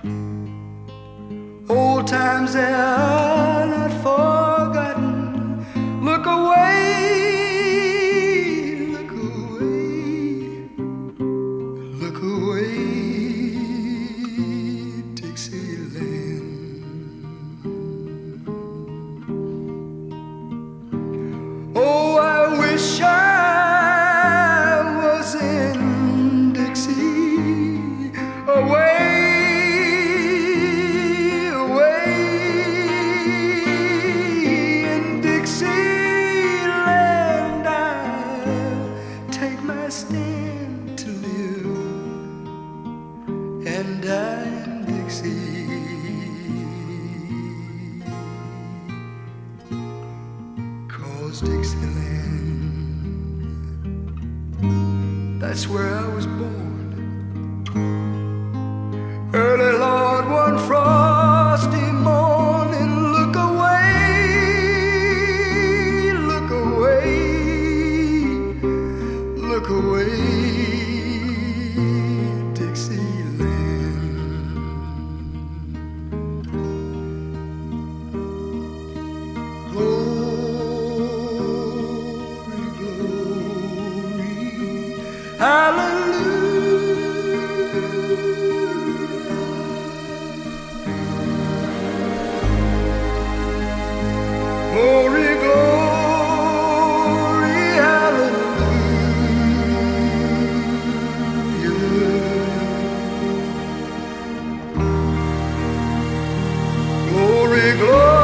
Old times they are not forgotten. Look away, look away, look away, Dixieland. Oh, I wish I was in Dixie, away, away in Dixieland. I'll take my stand to live and die in Dixie. 'Cause Dixieland, that's where I was born. Early, Lord, one frosty morning. Look away, look away, look away, Dixieland. Glory, glory, hallelujah. Glory, glory, hallelujah. Glory, glory.